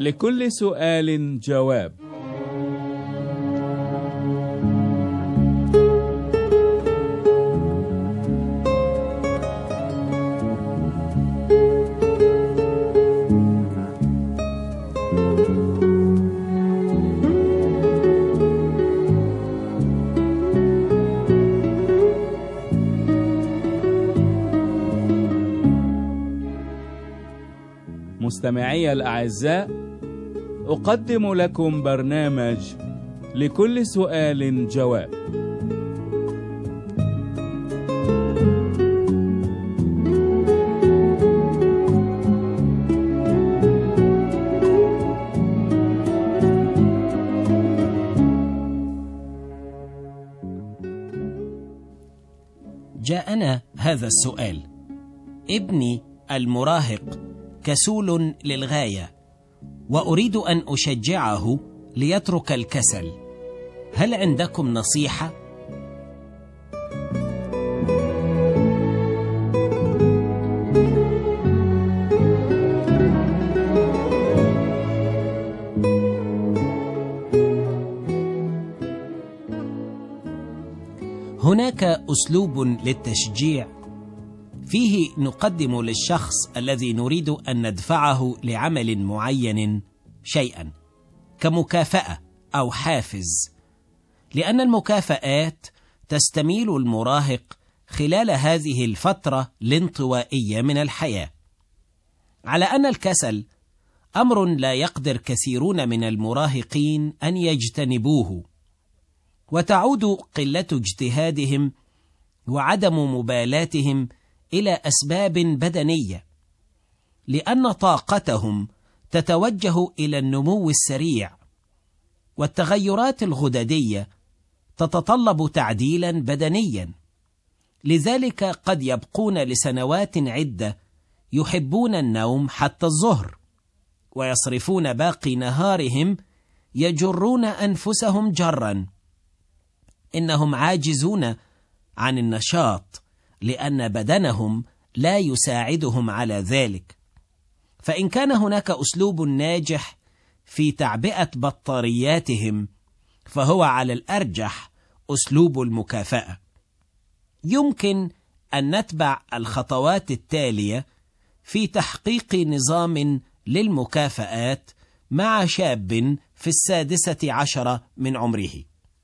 لكل سؤال جواب. مستمعي الأعزاء، أقدم لكم برنامج لكل سؤال جواب. جاءنا هذا السؤال: ابني المراهق كسول للغاية وأريد أن أشجعه ليترك الكسل، هل عندكم نصيحة؟ هناك أسلوب للتشجيع فيه نقدم للشخص الذي نريد أن ندفعه لعمل معين شيئا كمكافأة أو حافز، لأن المكافآت تستميل المراهق خلال هذه الفترة الانطوائية من الحياة، على أن الكسل أمر لا يقدر كثيرون من المراهقين أن يجتنبوه، وتعود قلة اجتهادهم وعدم مبالاتهم إلى أسباب بدنية، لأن طاقتهم تتوجه إلى النمو السريع، والتغيرات الغددية تتطلب تعديلا بدنيا، لذلك قد يبقون لسنوات عدة يحبون النوم حتى الظهر، ويصرفون باقي نهارهم يجرون أنفسهم جرا. إنهم عاجزون عن النشاط لأن بدنهم لا يساعدهم على ذلك. فإن كان هناك أسلوب ناجح في تعبئة بطارياتهم، فهو على الأرجح أسلوب المكافأة. يمكن أن نتبع الخطوات التالية في تحقيق نظام للمكافآت مع شاب في 16 من عمره.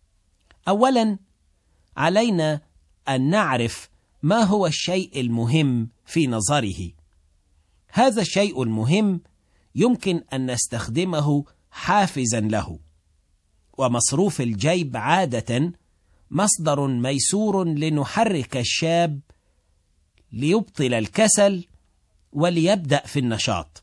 أولا، علينا أن نعرف ما هو الشيء المهم في نظره. هذا الشيء المهم يمكن أن نستخدمه حافزا له، ومصروف الجيب عادة مصدر ميسور لنحرك الشاب ليبطل الكسل وليبدأ في النشاط.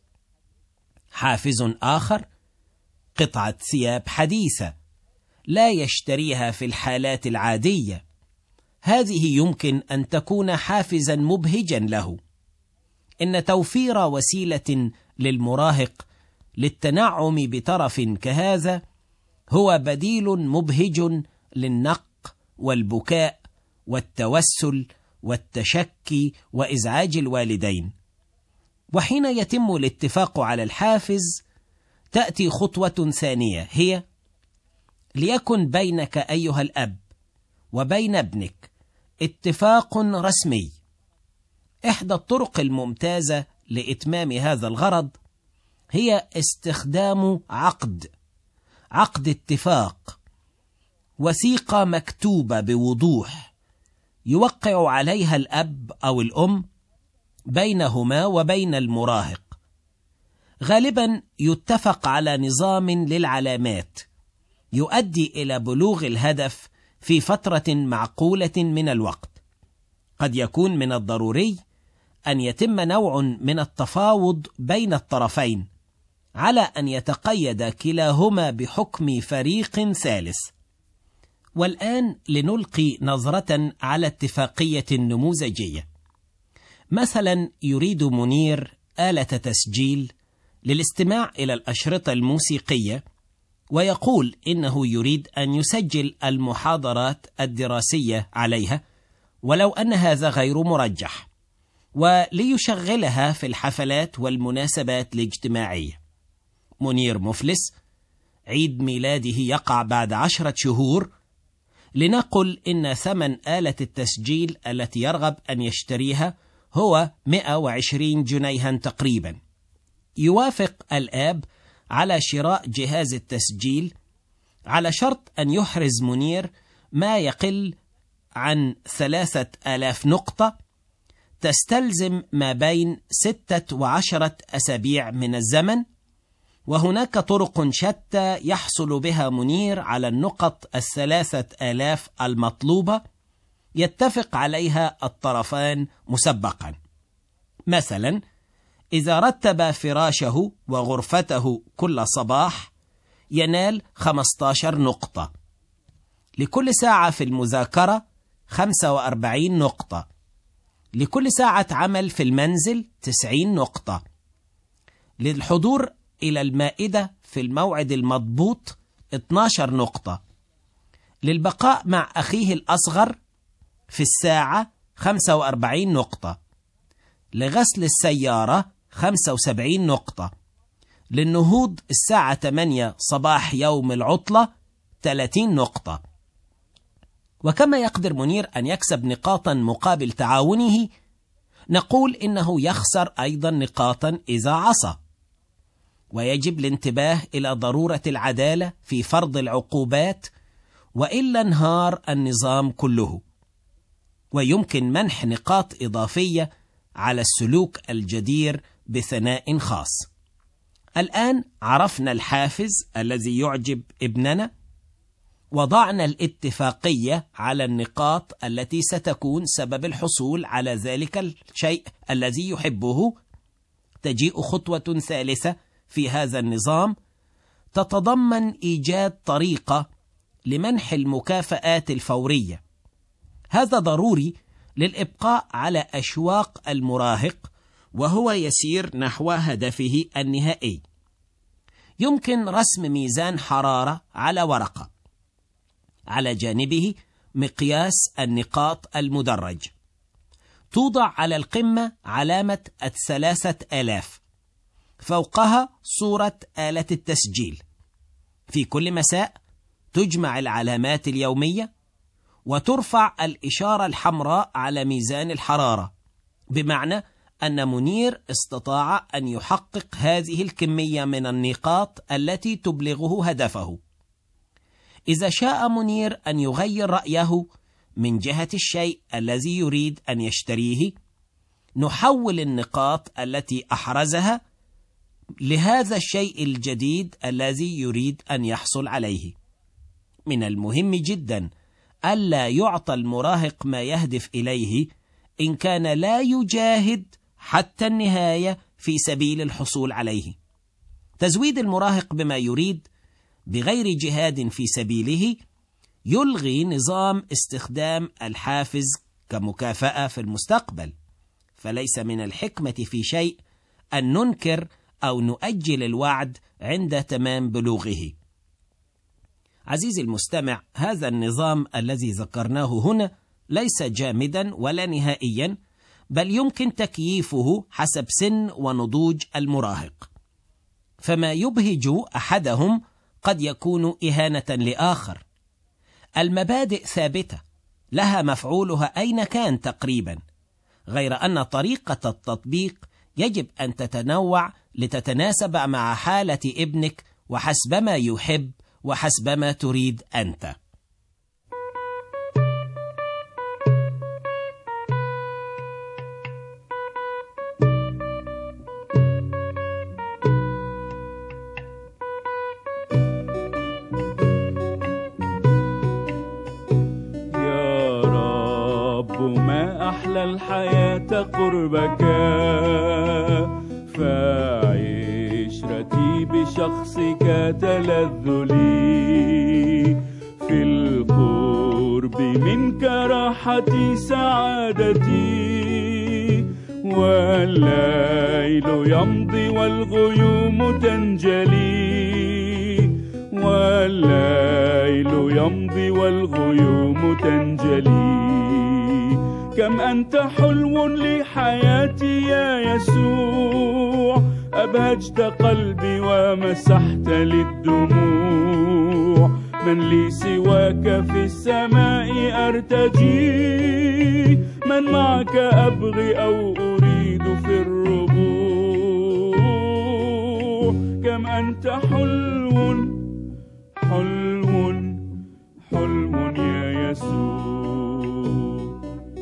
حافز آخر: قطعة ثياب حديثة لا يشتريها في الحالات العادية، هذه يمكن أن تكون حافزا مبهجا له. إن توفير وسيلة للمراهق للتنعم بطرف كهذا هو بديل مبهج للنق والبكاء والتوسل والتشكي وإزعاج الوالدين. وحين يتم الاتفاق على الحافز، تأتي خطوة ثانية، هي: ليكن بينك أيها الأب وبين ابنك اتفاق رسمي. إحدى الطرق الممتازة لإتمام هذا الغرض هي استخدام عقد اتفاق، وثيقة مكتوبة بوضوح يوقع عليها الأب أو الأم بينهما وبين المراهق. غالبا يتفق على نظام للعلامات يؤدي إلى بلوغ الهدف في فترة معقولة من الوقت. قد يكون من الضروري أن يتم نوع من التفاوض بين الطرفين على أن يتقيد كلاهما بحكم فريق ثالث. والآن لنلقي نظرة على اتفاقية نموذجية. مثلا يريد منير آلة تسجيل للاستماع إلى الأشرطة الموسيقية، ويقول إنه يريد أن يسجل المحاضرات الدراسية عليها ولو أن هذا غير مرجح، وليشغلها في الحفلات والمناسبات الاجتماعية. منير مفلس، عيد ميلاده يقع بعد 10 شهور، لنقل إن ثمن آلة التسجيل التي يرغب أن يشتريها هو 120 جنيها تقريبا. يوافق الآب على شراء جهاز التسجيل على شرط أن يحرز منير ما يقل عن 3000 نقطة تستلزم ما بين 6 و10 أسابيع من الزمن، وهناك طرق شتى يحصل بها منير على النقط 3000 المطلوبة يتفق عليها الطرفان مسبقا. مثلا إذا رتب فراشه وغرفته كل صباح ينال 15 نقطة، لكل ساعة في المذاكرة 45 نقطة، لكل ساعة عمل في المنزل 90 نقطة، للحضور إلى المائدة في الموعد المضبوط 12 نقطة، للبقاء مع أخيه الأصغر في الساعة 45 نقطة، لغسل السيارة 75 نقطة، للنهوض الساعة 8 صباح يوم العطلة 30 نقطة. وكما يقدر منير أن يكسب نقاطا مقابل تعاونه، نقول إنه يخسر أيضا نقاطا إذا عصى. ويجب الانتباه إلى ضرورة العدالة في فرض العقوبات، وإلا انهار النظام كله. ويمكن منح نقاط إضافية على السلوك الجدير بثناء خاص. الآن عرفنا الحافز الذي يعجب ابننا، وضعنا الاتفاقية على النقاط التي ستكون سبب الحصول على ذلك الشيء الذي يحبه. تجيء خطوة ثالثة في هذا النظام تتضمن إيجاد طريقة لمنح المكافآت الفورية. هذا ضروري للإبقاء على أشواق المراهق وهو يسير نحو هدفه النهائي. يمكن رسم ميزان حرارة على ورقة، على جانبه مقياس النقاط المدرج، توضع على القمة علامة 3000، فوقها صورة آلة التسجيل. في كل مساء تجمع العلامات اليومية وترفع الإشارة الحمراء على ميزان الحرارة، بمعنى أن منير استطاع أن يحقق هذه الكمية من النقاط التي تبلغه هدفه. إذا شاء منير أن يغير رأيه من جهة الشيء الذي يريد أن يشتريه، نحول النقاط التي أحرزها لهذا الشيء الجديد الذي يريد أن يحصل عليه. من المهم جدا ألا يعطى المراهق ما يهدف إليه إن كان لا يجاهد حتى النهاية في سبيل الحصول عليه. تزويد المراهق بما يريد بغير جهاد في سبيله يلغي نظام استخدام الحافز كمكافأة في المستقبل. فليس من الحكمة في شيء أن ننكر أو نؤجل الوعد عند تمام بلوغه. عزيزي المستمع، هذا النظام الذي ذكرناه هنا ليس جامدا ولا نهائيا، بل يمكن تكييفه حسب سن ونضوج المراهق. فما يبهج أحدهم قد يكون إهانة لآخر. المبادئ ثابتة لها مفعولها أين كان تقريبا، غير أن طريقة التطبيق يجب أن تتنوع لتتناسب مع حالة ابنك وحسبما يحب وحسبما تريد أنت. يا رب ما أحلى الحياة قربك، فعشرتي بشخصك تلذ لي، في القرب منك راحتي سعادتي، والليل يمضي والغيوم تنجلي، والليل يمضي والغيوم تنجلي. كم أنت حلو لحياتي يا يسوع، أبهجت قلبي ومسحت للدموع. من لي سواك في السماء أرتجي، من معك أبغي أو أريد في الربوع. كم أنت حلو حلو حلو يا يسوع.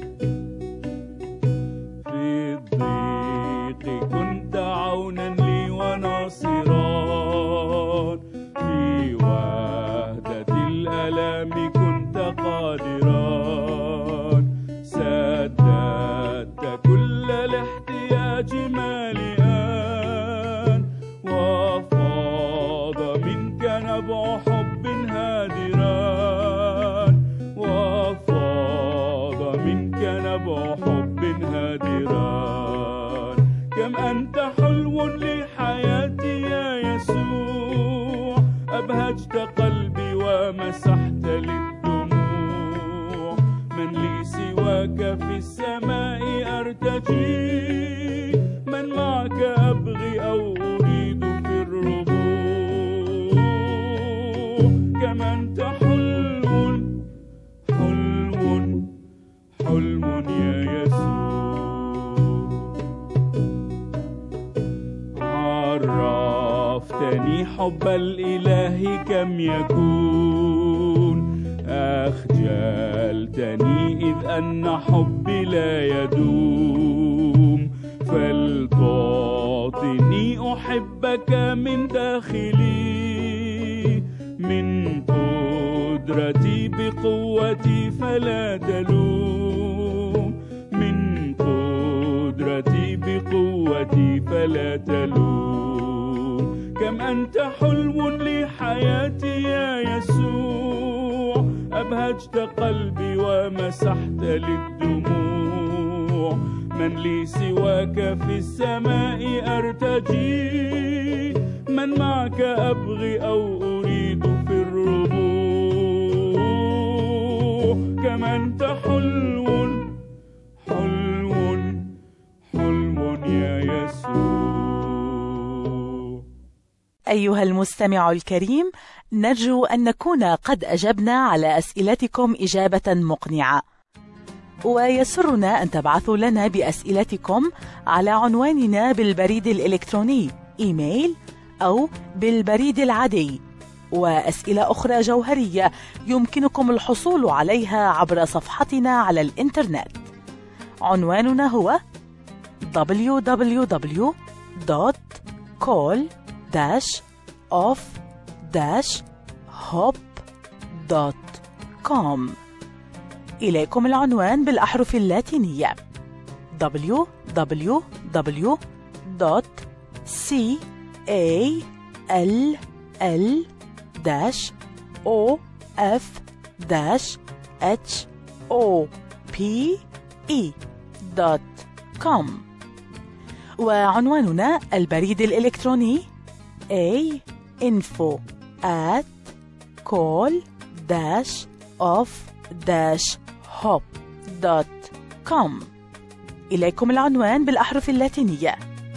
في الضيق كنت عونا لي وناصرا، في وحدة الألام كنت قادرا. سددت كل الاحتياج مالئا، وفاض منك نبع حب هادرا، وفاض منك نبع حب هادرا. كم أنت حلو لحياتي يا يسوع، أبهجت قلبي ومسحت للدموع. من لي سواك في السماء أرتجي، من معك أبغي أو أريد في الربوع. كم أنت حلو حلو حلو يا يسوع. عرفتني حب الإله كم يكون، أخجلتني إذ أن حبي لا يدوم. فلتعطني أحبك من داخلي، من قدرتي بقوتي فلا تلوم، من قدرتي بقوتي فلا تلوم. كم أنت حلو لحياتي يا يسوع، أبهجت قلبي ومسحت للدموع. من لي سواك في السماء أرتجي، من معك أبغي أو أريد في الربوع. كم أنت حلو حلو حلو يا يسوع. أيها المستمع الكريم، نرجو أن نكون قد أجبنا على أسئلتكم إجابة مقنعة، ويسرنا أن تبعثوا لنا بأسئلتكم على عنواننا بالبريد الإلكتروني إيميل أو بالبريد العادي. وأسئلة أخرى جوهرية يمكنكم الحصول عليها عبر صفحتنا على الإنترنت. عنواننا هو www.call-off-hop.com. إليكم العنوان بالأحرف اللاتينية www.call-off-hope.com. وعنواننا البريد الإلكتروني info@call-off-hop.com. إليكم العنوان بالأحرف اللاتينية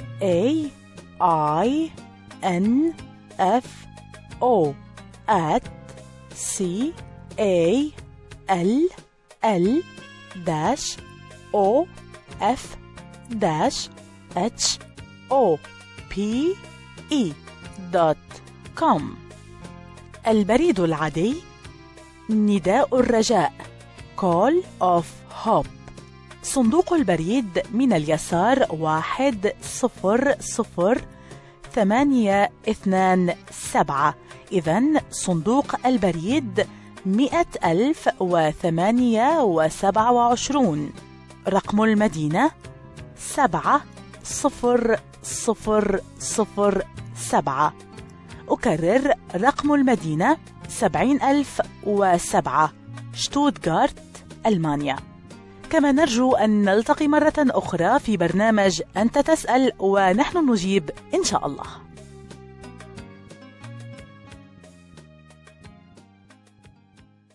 info@call-off-hope.com. البريد العادي نداء الرجاء Call of Hope، صندوق البريد من اليسار 100,827. إذن صندوق البريد 100,028. رقم المدينة 70007. أكرر رقم المدينة 70,007، شتوتغارت، ألمانيا. كما نرجو أن نلتقي مرة أخرى في برنامج أنت تسأل ونحن نجيب إن شاء الله.